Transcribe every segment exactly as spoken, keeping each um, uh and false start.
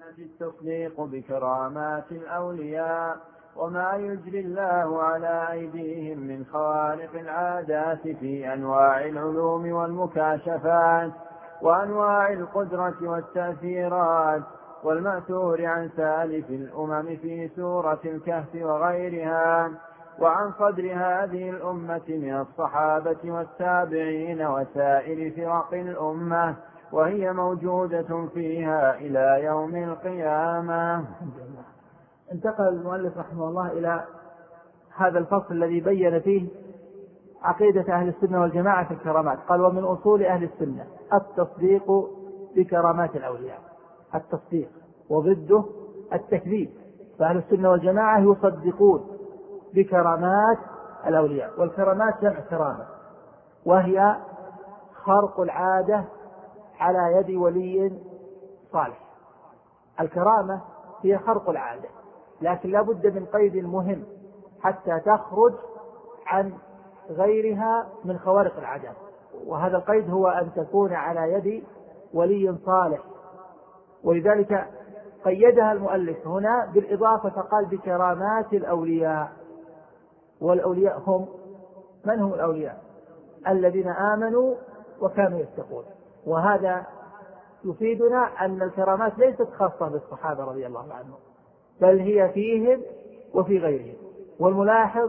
التصديق بكرامات الأولياء وما يجري الله على أيديهم من خوارق العادات في أنواع العلوم والمكاشفات وأنواع القدرة والتأثيرات، والمأثور عن سالف الأمم في سورة الكهف وغيرها، وعن صدر هذه الأمة من الصحابة والتابعين وسائر فرق الأمة، وهي موجودة فيها إلى يوم القيامة. انتقل المؤلف رحمه الله إلى هذا الفصل الذي بين فيه عقيدة أهل السنة والجماعة في الكرامات. قال: ومن أصول أهل السنة التصديق بكرامات الأولياء. التصديق وضده التكذيب، فأهل السنة والجماعة يصدقون بكرامات الأولياء. والكرامات جمع كرامة، وهي خرق العادة على يد ولي صالح. الكرامة هي خرق العادة، لكن لا بد من قيد مهم حتى تخرج عن غيرها من خوارق العادات، وهذا القيد هو أن تكون على يد ولي صالح. ولذلك قيدها المؤلف هنا بالإضافة، فقال: بكرامات الأولياء. والأولياء هم من هم الأولياء؟ الذين آمنوا وكانوا يتقون. وهذا يفيدنا أن الكرامات ليست خاصة بالصحابة رضي الله عنهم، بل هي فيهم وفي غيرهم. والملاحظ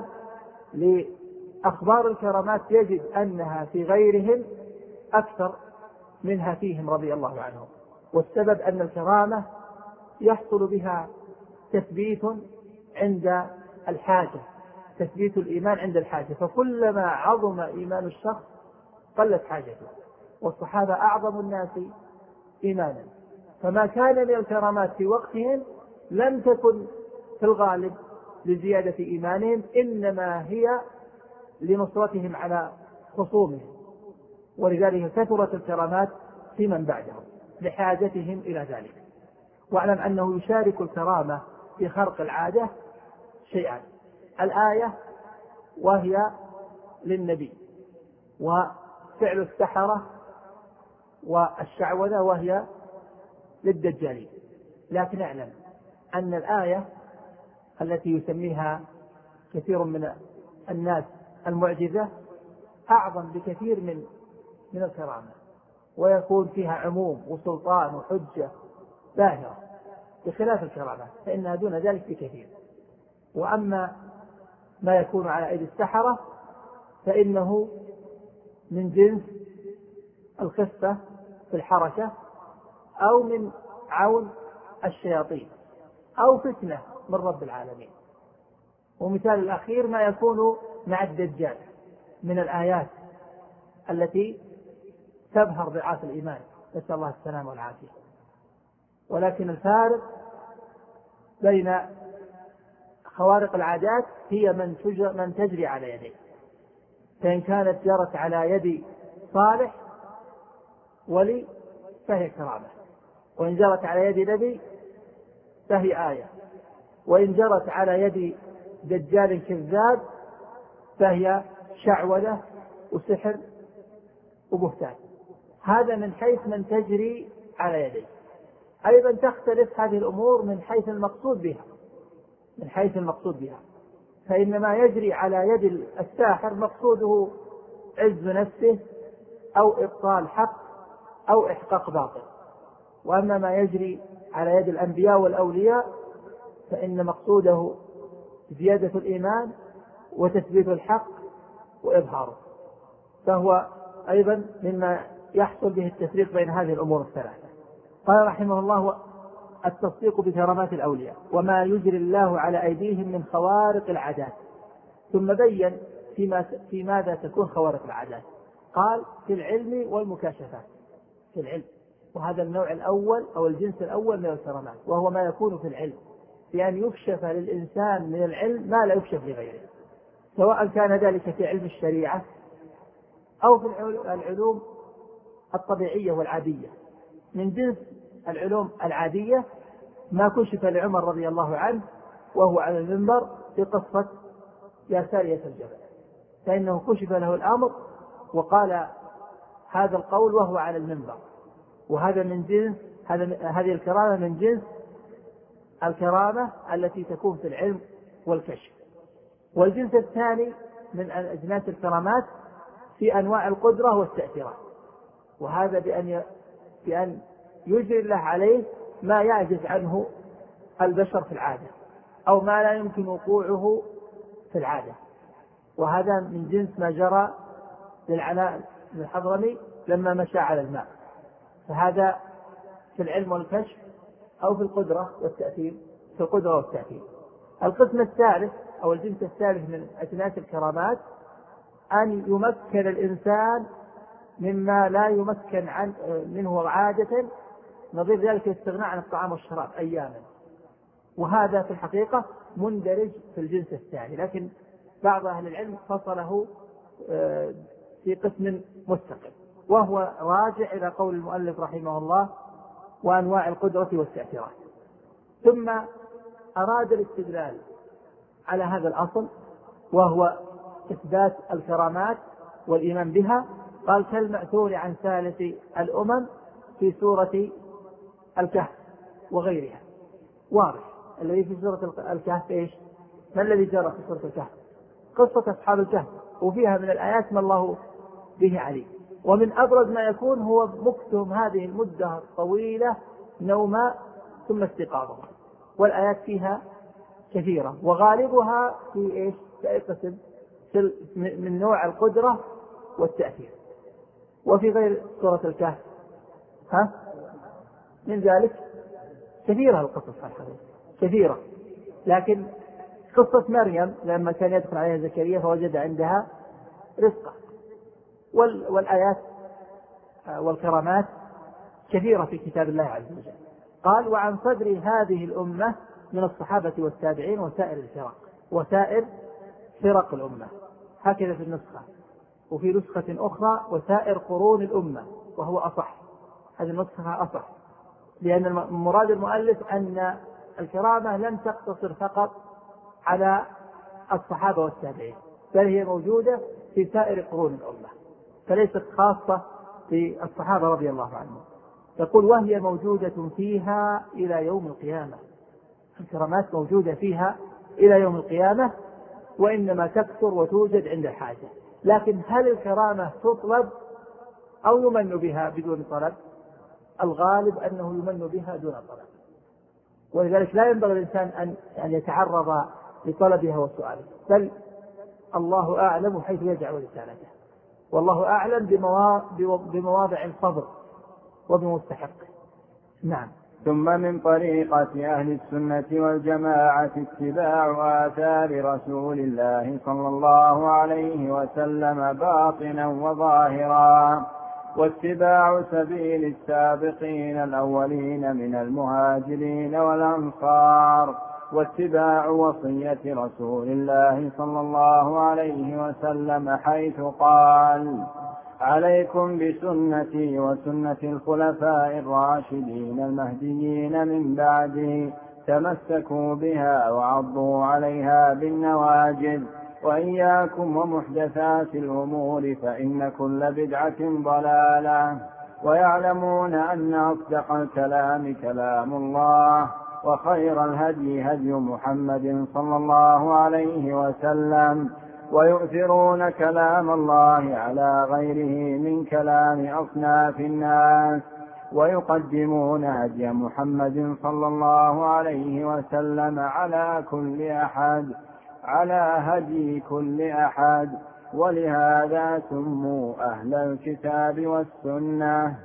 لأخبار الكرامات يجد أنها في غيرهم أكثر منها فيهم رضي الله عنهم. والسبب أن الكرامة يحصل بها تثبيت عند الحاجة، تثبيت الإيمان عند الحاجة، فكلما عظم إيمان الشخص قلت حاجته. والصحابة أعظم الناس إيمانا، فما كان من الكرامات في وقتهم لم تكن في الغالب لزيادة إيمانهم، إنما هي لنصرتهم على خصومهم. ولذلك كثرت الكرامات في من بعدهم لحاجتهم إلى ذلك. واعلم أنه يشارك الكرامة في خرق العادة شيئان: الآية وهي للنبي، وفعل السحرة والشعوذة وهي للدجالين. لكن اعلم أن الآية التي يسميها كثير من الناس المعجزة أعظم بكثير من من الكرامة، ويكون فيها عموم وسلطان وحجة باهرة، بخلاف الكرامة فإنها دون ذلك بكثير. وأما ما يكون على أيدي السحرة فإنه من جنس الخفة في الحركة، أو من عون الشياطين، أو فتنة من رب العالمين. ومثال الأخير ما يكون مع الدجال من الآيات التي تبهر ضعاف الإيمان، نسأل الله السلامة والعافية. ولكن الفارق بين خوارق العادات هي من من تجري على يديه، فإن كانت جرت على يد صالح ولي فهي كرامة، وإن جرت على يد نبي فهي آية، وإن جرت على يد دجال كذاب فهي شعوذة وسحر وبهتان. هذا من حيث من تجري على يديه. أيضا تختلف هذه الأمور من حيث المقصود بها من حيث المقصود بها فإن ما يجري على يد الساحر مقصوده عز نفسه أو إبطال حق أو إحقاق باطل، وأما ما يجري على يد الأنبياء والأولياء فإن مقصوده زيادة الإيمان وتثبيت الحق وإظهاره، فهو أيضا مما يحصل به التفريق بين هذه الأمور الثلاثة. قال رحمه الله: التصديق بكرامات الأولياء وما يجري الله على أيديهم من خوارق العادات. ثم بين فيما في ماذا تكون خوارق العادات. قال: في العلم والمكاشفات. في العلم، وهذا النوع الأول أو الجنس الأول من الكرامات، وهو ما يكون في العلم، بأن يكشف للإنسان من العلم ما لا يكشف لغيره، سواء كان ذلك في علم الشريعة أو في العلوم الطبيعية والعادية. من جنس العلوم العادية ما كشف لعمر رضي الله عنه وهو على المنبر في قصة يا سارية الجبل، فإنه كشف له الأمر وقال هذا القول وهو على المنبر. وهذا من جنس هذه الكرامة من جنس الكرامة التي تكون في العلم والكشف. والجنس الثاني من أجناس الكرامات في أنواع القدرة والتأثيرات، وهذا بأن بأن يجري الله عليه ما يعجز عنه البشر في العادة أو ما لا يمكن وقوعه في العادة، وهذا من جنس ما جرى للعلاء بن الحضرمي لما مشى على الماء، فهذا في العلم والكشف أو في القدرة والتأثير. في القدرة والتأثير. القسم الثالث أو الجنس الثالث من أجناس الكرامات أن يمكن الإنسان مما لا يمكن عن منه عادة، نظير ذلك الاستغناء عن الطعام والشراب أياما، وهذا في الحقيقة مندرج في الجنس الثاني، لكن بعض أهل العلم فصله في قسم مستقل، وهو راجع إلى قول المؤلف رحمه الله وأنواع القدرة والتأثيرات. ثم أراد الاستدلال على هذا الأصل وهو إثبات الكرامات والإيمان بها، قال كالمأثور عن ثالث الأمم في سورة الكهف وغيرها. واضح الذي في سورة الكهف إيش؟ ما الذي جرى في سورة الكهف؟ قصة أصحاب الكهف، وفيها من الآيات ما الله به عليم، ومن أبرز ما يكون هو مكثهم هذه المدة الطويلة نوما ثم استيقاظهم، والآيات فيها كثيرة وغالبها في إيش؟ في قسم من نوع القدرة والتأثير. وفي غير سورة الكهف ها من ذلك كثيرة القصص الحقيقة كثيرة، لكن قصة مريم لما كان يدخل عليها زكريا فوجد عندها رزقا، والآيات والكرامات كثيرة في كتاب الله عز وجل. قال وعن صدر هذه الأمة من الصحابة والتابعين وسائر الفرق وسائر فرق الأمة، هكذا في النسخة، وفي نسخة أخرى وسائر قرون الأمة، وهو أصح، هذه النسخة أصح، لأن مراد المؤلف أن الكرامة لم تقتصر فقط على الصحابة والتابعين، بل هي موجودة في سائر قرون الأمة، فليست خاصة في الصحابة رضي الله عنهم. يقول وهي موجودة فيها إلى يوم القيامة، الكرامات موجودة فيها إلى يوم القيامة، وإنما تكثر وتوجد عند الحاجة. لكن هل الكرامة تطلب أو يمن بها بدون طلب؟ الغالب أنه يمن بها دون طلب، ولذلك لا ينبغي الإنسان أن يتعرض لطلبها وسؤالها، بل الله أعلم حيث يجعل رسالته، والله أعلم بمواضع الفضل وبمستحقه. نعم. ثم من طريقة أهل السنة والجماعة اتباع آثار رسول الله صلى الله عليه وسلم باطنا وظاهرا، واتباع سبيل السابقين الأولين من المهاجرين والأنصار، واتباع وصية رسول الله صلى الله عليه وسلم حيث قال عليكم بسنتي وسنة الخلفاء الراشدين المهديين من بعدي، تمسكوا بها وعضوا عليها بالنواجذ، وإياكم ومحدثات الأمور فإن كل بدعة ضلالة، ويعلمون أن أصدق الكلام كلام الله، وخير الهدي هدي محمد صلى الله عليه وسلم، ويؤثرون كلام الله على غيره من كلام أصناف الناس، ويقدمون هدي محمد صلى الله عليه وسلم على كل أحد على هدي كل أحد، ولهذا سموا أهل الكتاب والسنة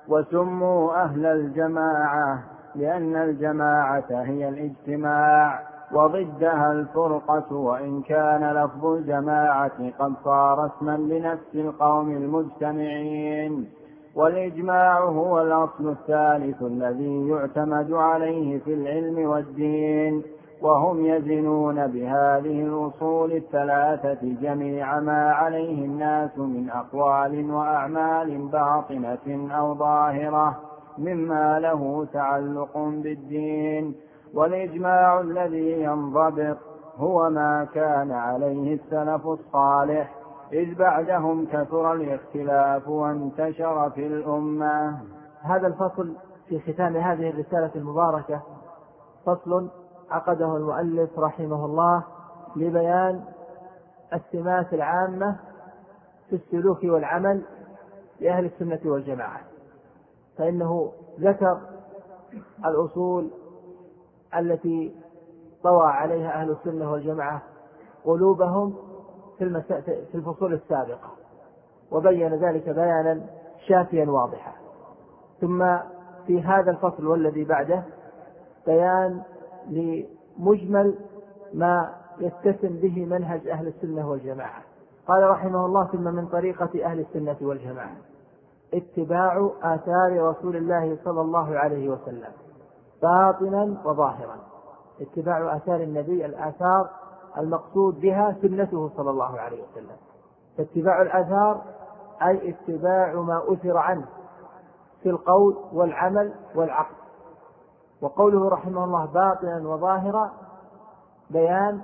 وسموا أهل الجماعة، لأن الجماعة هي الاجتماع وضدها الفرقة، وإن كان لفظ الجماعة قد صار اسما لنفس القوم المجتمعين. والإجماع هو الأصل الثالث الذي يعتمد عليه في العلم والدين، وهم يزنون بهذه الأصول الثلاثة جميع ما عليه الناس من أقوال وأعمال باطنة أو ظاهرة مما له تعلق بالدين. والإجماع الذي ينضبط هو ما كان عليه السلف الصالح، إذ بعدهم كثر الاختلاف وانتشر في الأمة. هذا الفصل في ختام هذه الرسالة المباركة فصل عقده المؤلف رحمه الله لبيان السمات العامة في السلوك والعمل لأهل السنة والجماعة، فإنه ذكر الأصول التي طوى عليها أهل السنة والجماعة قلوبهم في في الفصول السابقة، وبين ذلك بيانا شافيا واضحا. ثم في هذا الفصل والذي بعده بيان لمجمل ما يتسم به منهج أهل السنة والجماعة. قال رحمه الله: ثم من طريقة أهل السنة والجماعة اتباع آثار رسول الله صلى الله عليه وسلم باطنا وظاهرا. اتباع آثار النبي، الآثار المقصود بها سنته صلى الله عليه وسلم. اتباع الآثار أي اتباع ما أثر عنه في القول والعمل والعقل. وقوله رحمه الله باطنا وظاهرا بيان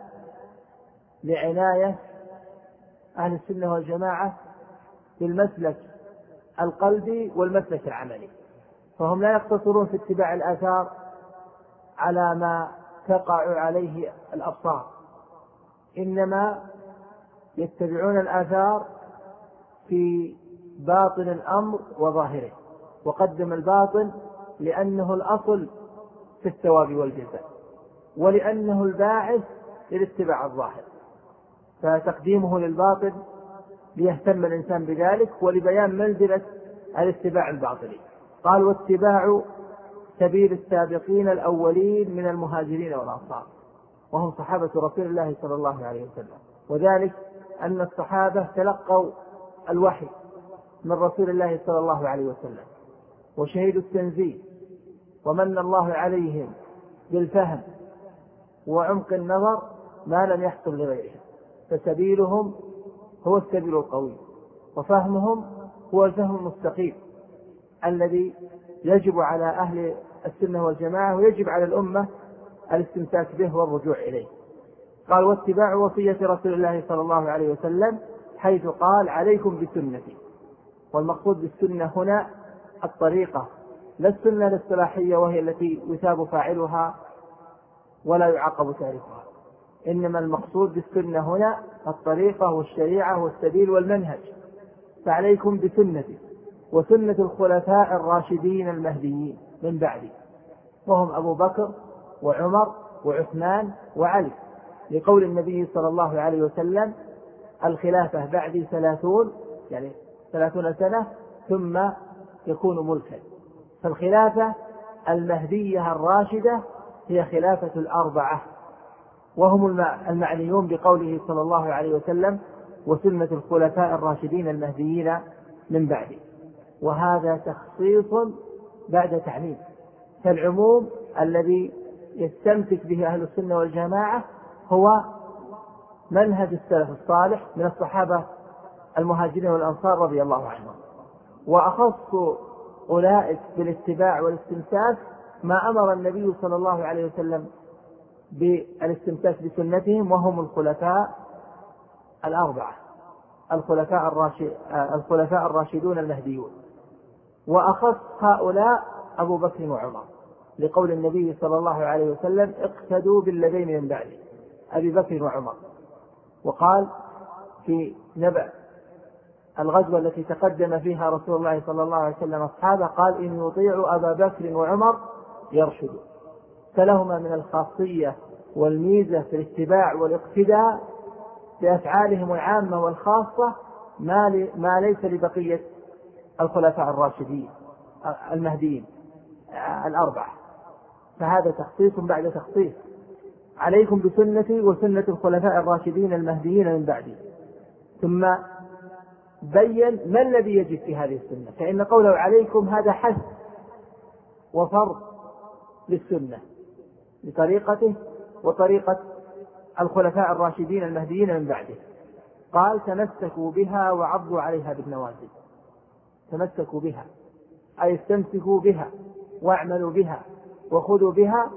لعناية أهل السنة والجماعة بالمسلك القلبي والمسلك العملي، فهم لا يقتصرون في اتباع الآثار على ما تقع عليه الأبصار، إنما يتبعون الآثار في باطن الأمر وظاهره. وقدم الباطن لأنه الأصل في الثواب والجزاء، ولأنه الباعث للاتباع الظاهر، فتقديمه للباطن ليهتم الإنسان بذلك ولبيان منزلة الاتباع الباطني. قال: واتباع سبيل السابقين الأولين من المهاجرين والأنصار، وهم صحابة رسول الله صلى الله عليه وسلم. وذلك أن الصحابة تلقوا الوحي من رسول الله صلى الله عليه وسلم وشهدوا التنزيل، ومن الله عليهم بالفهم وعمق النظر ما لم يحصل لغيرهم، فسبيلهم هو السبيل القوي، وفهمهم هو الفهم المستقيم الذي يجب على أهل السنة والجماعة ويجب على الأمة الاستمساك به والرجوع إليه. قال: واتباع وصية رسول الله صلى الله عليه وسلم، حيث قال: عليكم بسنتي. والمقصود بالسنة هنا الطريقة، لا السنة الاصطلاحية وهي التي يثاب فاعلها ولا يعاقب تاركها، إنما المقصود بالسنة هنا الطريقة والشريعة والسبيل والمنهج. فعليكم بسنتي وسنة الخلفاء الراشدين المهديين من بعدي، وهم أبو بكر وعمر وعثمان وعلي، لقول النبي صلى الله عليه وسلم: الخلافة بعدي ثلاثون، يعني ثلاثون سنة ثم يكون ملكا. فالخلافة المهدية الراشدة هي خلافة الأربعة، وهم المعنيون بقوله صلى الله عليه وسلم: وسنة الخلفاء الراشدين المهديين من بعدي. وهذا تخصيص بعد تعميم، فالعموم الذي يستمسك به أهل السنة والجماعة هو منهج السلف الصالح من الصحابة المهاجرين والأنصار رضي الله عنهم. وأخص أولئك بالاتباع والاستمساك ما أمر النبي صلى الله عليه وسلم بالاستمساك بسنتهم، وهم الخلفاء الأربعة، الخلفاء الراشد الخلفاء الراشدون المهديون. وأخص هؤلاء أبو بكر وعمر، لقول النبي صلى الله عليه وسلم: اقتدوا بالذين من بعدي، أبي بكر وعمر. وقال في نبأ الغزوة التي تقدم فيها رسول الله صلى الله عليه وسلم أصحابه، قال: إن يطيعوا أبا بكر وعمر يرشدوا. فلهما من الخاصية والميزة في الاتباع والاقتداء بأفعالهم العامة والخاصة ما ليس لبقية الخلفاء الراشدين المهديين الأربعة. فهذا تخصيص بعد تخصيص. عليكم بسنتي وسنة الخلفاء الراشدين المهديين من بعدي. ثم بين ما الذي يجب في هذه السنة، فإن قوله عليكم هذا حث وفرض للسنة بطريقته وطريقة الخلفاء الراشدين المهديين من بعده. قال: تمسكوا بها وعضوا عليها بالنواجذ. تمسكوا بها أي استمسكوا بها واعملوا بها وخذوا بها،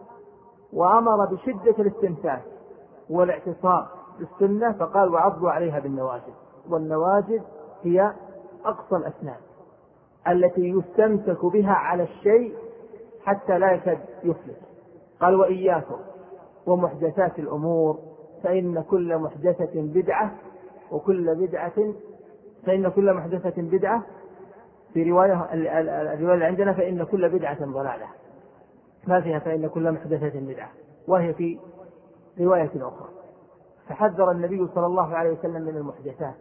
وأمر بشدة الاستمساك والاعتصام بالسنة، فقال: وعضوا عليها بالنواجذ. والنواجذ هي أقصى الأسنان التي يستمسك بها على الشيء حتى لا يكاد يفلت، قال وإياكم ومحدثات الأمور فإن كل محدثة بدعة وكل بدعة فإن كل محدثة بدعة. في رواية الرواية اللي عندنا فإن كل بدعة ضلالة، ما فيها فإن كل محدثة بدعة، وهي في رواية أخرى. فحذر النبي صلى الله عليه وسلم من المحدثات.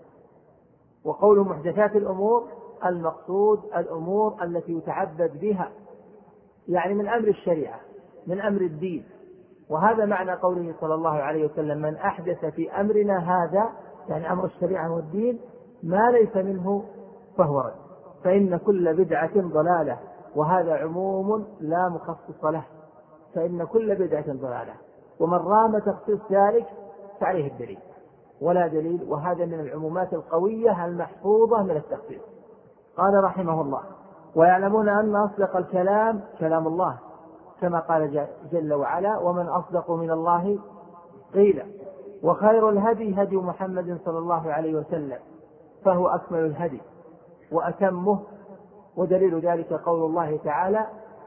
وقول محدثات الأمور المقصود الأمور التي يتعبد بها، يعني من أمر الشريعة من أمر الدين. وهذا معنى قوله صلى الله عليه وسلم من أحدث في أمرنا هذا، يعني أمر الشريعة والدين، ما ليس منه فهو رد. فإن كل بدعة ضلالة، وهذا عموم لا مخصص له، فإن كل بدعة ضلالة، ومن رام تخصيص ذلك فعليه الدليل ولا دليل، وهذا من العمومات القوية المحفوظة من التخصيص. قال رحمه الله ويعلمون أن أصدق الكلام كلام الله، كما قال جل وعلا ومن أصدق من الله قيلا، وخير الهدي هدي محمد صلى الله عليه وسلم، فهو أكمل الهدي وأتمه. ودليل ذلك قول الله تعالى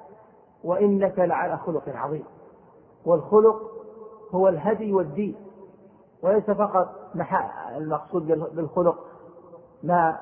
وإنك لعلى خلق عظيم. والخلق هو الهدي والدين، وليس فقط المقصود بالخلق ما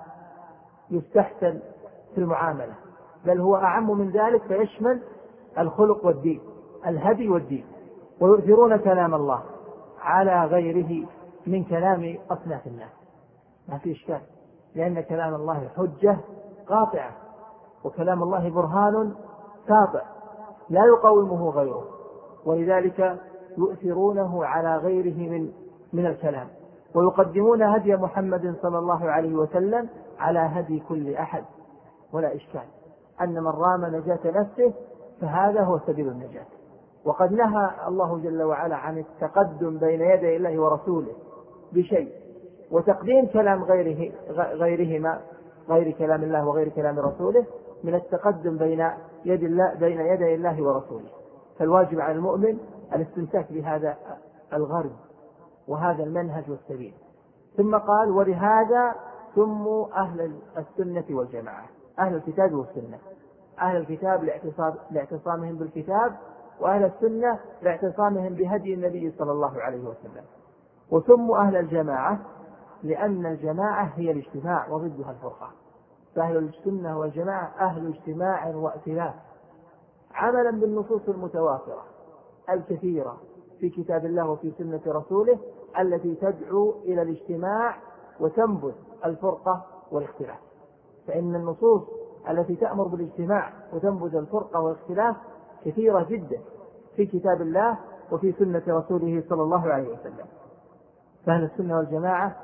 يستحسن في المعاملة، بل هو أعم من ذلك، فيشمل الخلق والدين، الهدي والدين. ويؤثرون كلام الله على غيره من كلام أصناف الناس، ما في إشكال، لأن كلام الله حجة قاطعة، وكلام الله برهان ساطع لا يقاومه غيره، ولذلك يؤثرونه على غيره من من الكلام. ويقدمون هدي محمد صلى الله عليه وسلم على هدي كل أحد، ولا إشكال أن من رام نجاة نفسه فهذا هو سبيل النجاة. وقد نهى الله جل وعلا عن التقدم بين يدي الله ورسوله بشيء، وتقديم كلام غيره غيرهما غير كلام الله وغير كلام رسوله من التقدم بين يد الله بين يدي الله ورسوله. فالواجب على المؤمن الاستمساك بهذا الغرب وهذا المنهج والسبيل. ثم قال ولهذا سموا أهل السنة والجماعة، أهل الكتاب والسنة. أهل الكتاب لاعتصامهم بالكتاب، وأهل السنة لاعتصامهم بهدي النبي صلى الله عليه وسلم. وسموا أهل الجماعة لأن الجماعة هي الاجتماع وضدها الفرقة، فأهل السنة والجماعة أهل اجتماع وائتلاف، عملا بالنصوص المتوافرة الكثيرة في كتاب الله وفي سنة رسوله التي تدعو إلى الاجتماع وتنبذ الفرقة والاختلاف. فإن النصوص التي تأمر بالاجتماع وتنبذ الفرقة والاختلاف كثيرة جدا في كتاب الله وفي سنة رسوله صلى الله عليه وسلم. فأهل السنة والجماعة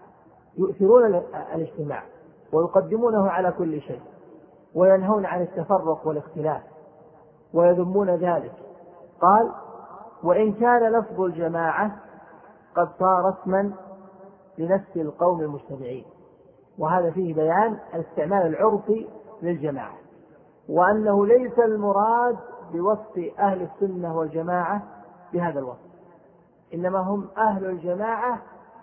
يؤثرون الاجتماع ويقدمونه على كل شيء، وينهون عن التفرق والاختلاف ويذمون ذلك. قال وإن كان لفظ الجماعة قد صار اسما لنفس القوم المجتمعين، وهذا فيه بيان الاستعمال العرفي للجماعة، وأنه ليس المراد بوصف أهل السنة والجماعة بهذا الوصف، إنما هم أهل الجماعة،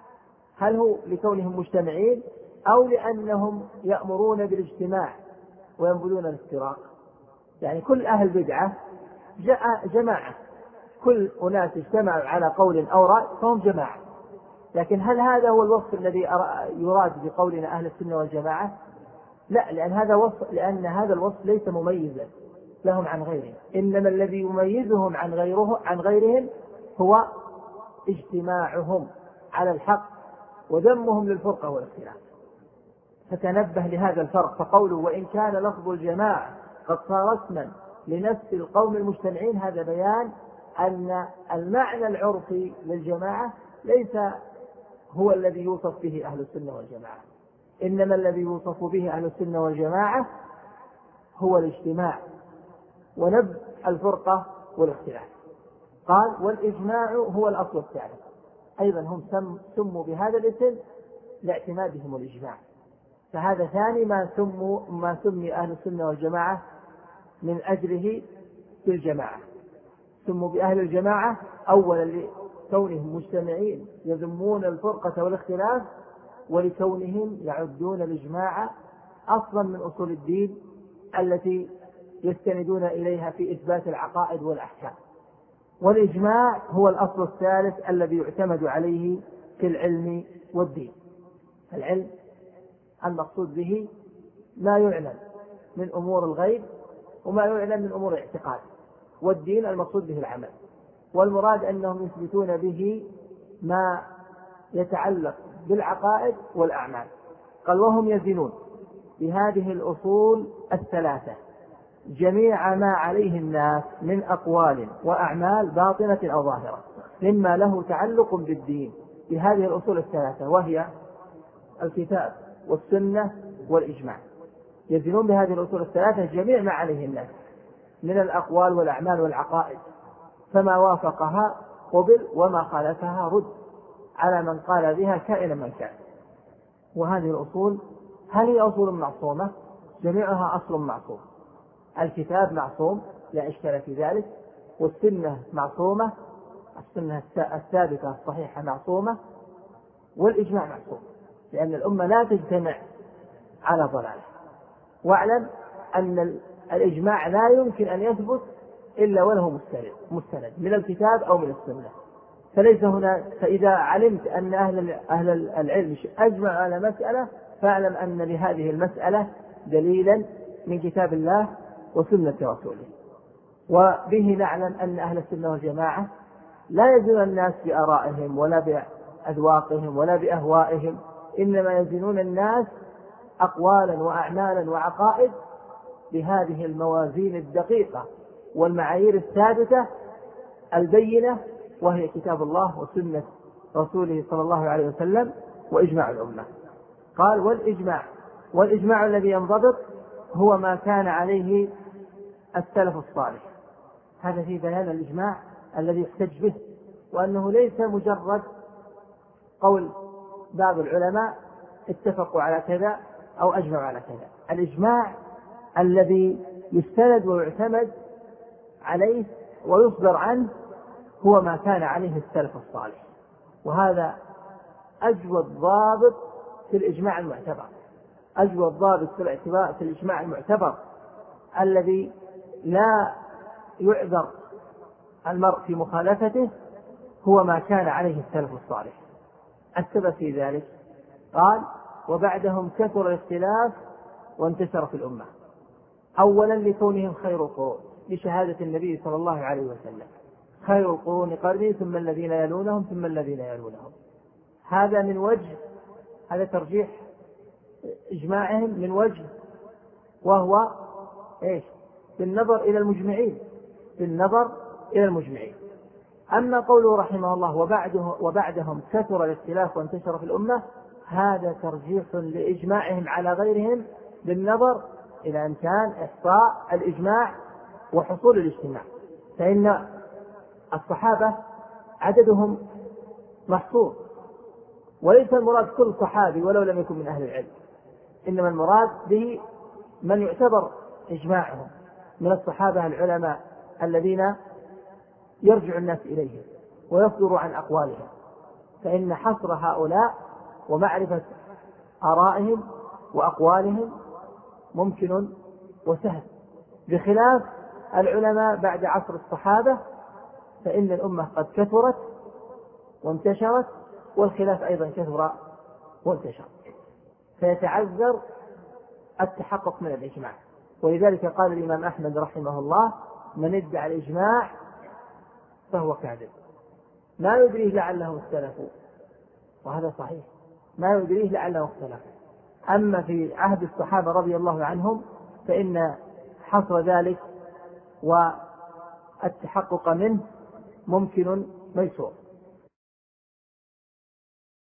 هل هو لكونهم مجتمعين أو لأنهم يأمرون بالاجتماع وينبذون الافتراق. يعني كل أهل بدعة جماعة، كل أناس اجتمعوا على قول أو رأي فهم جماعة. لكن هل هذا هو الوصف الذي يراد بقولنا أهل السنة والجماعة؟ لا، لأن هذا وصف لأن هذا الوصف ليس مميزا لهم عن غيرهم، إنما الذي يميزهم عن غيره عن غيرهم هو اجتماعهم على الحق وذمهم للفرقة والاختلاف. فتنبه لهذا الفرق. فقوله وإن كان لفظ الجماعة قد صار اسما لنفس القوم المجتمعين، هذا بيان أن المعنى العرفي للجماعة ليس هو الذي يوصف به أهل السنة والجماعة، إنما الذي يوصف به أهل السنة والجماعة هو الاجتماع ونبذ الفرقة والاختلاف. قال والإجماع هو الأصل الثالث، أيضا هم سموا بهذا الاسم لاعتمادهم الإجماع، فهذا ثاني ما سموا ما سمي أهل السنة والجماعة من أجله في الجماعة. سموا بأهل الجماعة أولا لكونهم مجتمعين يذمون الفرقة والاختلاف، ولكونهم يعدون الإجماع أصلا من أصول الدين التي يستندون إليها في إثبات العقائد والأحكام. والإجماع هو الأصل الثالث الذي يعتمد عليه في العلم والدين. العلم المقصود به ما يعلم من أمور الغيب وما يعلم من أمور الاعتقاد، والدين المقصود به العمل، والمراد أنهم يثبتون به ما يتعلق بالعقائد والأعمال. قال وهم يزنون بهذه الأصول الثلاثة جميع ما عليه الناس من أقوال وأعمال باطنة أو ظاهرة مما له تعلق بالدين، بهذه الأصول الثلاثة وهي الكتاب والسنة والإجماع. يزنون بهذه الأصول الثلاثة جميع ما عليه الناس من الأقوال والأعمال والعقائد، فما وافقها قبل وما خالفها رد على من قال بها كائنا من كان. وهذه الأصول هل هي أصول معصومة؟ جميعها أصل معصوم. الكتاب معصوم لا إشكال في ذلك، والسنة معصومة، السنة الثابتة الصحيحة معصومة، والإجماع معصوم، لأن الأمة لا تجتمع على ضلاله. واعلم أن الإجماع لا يمكن أن يثبت إلا وله مستند من الكتاب أو من السنة، فليس هنا. فإذا علمت أن أهل أهل العلم أجمع على مسألة فاعلم أن لهذه المسألة دليلا من كتاب الله وسنة رسوله. وبه نعلم أن أهل السنة والجماعة لا يزنون الناس بآرائهم ولا بأذواقهم ولا بأهوائهم، إنما يزنون الناس أقوالا وأعمالا وعقائد بهذه الموازين الدقيقة والمعايير الثابتة البينة، وهي كتاب الله وسنة رسوله صلى الله عليه وسلم وإجماع الأمة. قال والإجماع، والإجماع الذي ينضبط هو ما كان عليه السلف الصالح. هذا في بيان الإجماع الذي يحتج به، وأنه ليس مجرد قول بعض العلماء اتفقوا على كذا أو أجمعوا على كذا. الإجماع الذي يستند ويعتمد عليه ويصدر عنه هو ما كان عليه السلف الصالح، وهذا أجود ضابط في الإجماع المعتبر، أجود ضابط في الاعتبار في الإجماع المعتبر الذي لا يعذر المرء في مخالفته، هو ما كان عليه السلف الصالح. السبب في ذلك قال وبعدهم كثر الاختلاف وانتشر في الأمة، أولا لكونهم خير القرون، لشهادة النبي صلى الله عليه وسلم خير القرون قرني ثم الذين يلونهم ثم الذين يلونهم. هذا من وجه، هذا ترجيح إجماعهم من وجه، وهو إيش؟ بالنظر إلى المجمعين، بالنظر إلى المجمعين. أما قوله رحمه الله وبعده وبعدهم كثر الاختلاف وانتشر في الأمة، هذا ترجيح لإجماعهم على غيرهم بالنظر إلى إمكان إحصاء الإجماع وحصول الاجتماع، فإن الصحابة عددهم محصور، وليس المراد كل صحابي ولو لم يكن من أهل العلم، إنما المراد به من يعتبر إجماعهم من الصحابة العلماء الذين يرجع الناس إليهم ويصدر عن أقوالهم، فإن حصر هؤلاء ومعرفة آرائهم وأقوالهم ممكن وسهل، بخلاف العلماء بعد عصر الصحابة فإن الأمة قد كثرت وانتشرت، والخلاف أيضا كثر وانتشر، فيتعذر التحقق من الإجماع. ولذلك قال الإمام أحمد رحمه الله من ادعى الإجماع فهو كاذب، ما يدريه لعله اختلفوا، وهذا صحيح، ما يدريه لعله اختلفوا. أما في عهد الصحابة رضي الله عنهم فإن حصر ذلك والتحقق منه ممكن ميسور.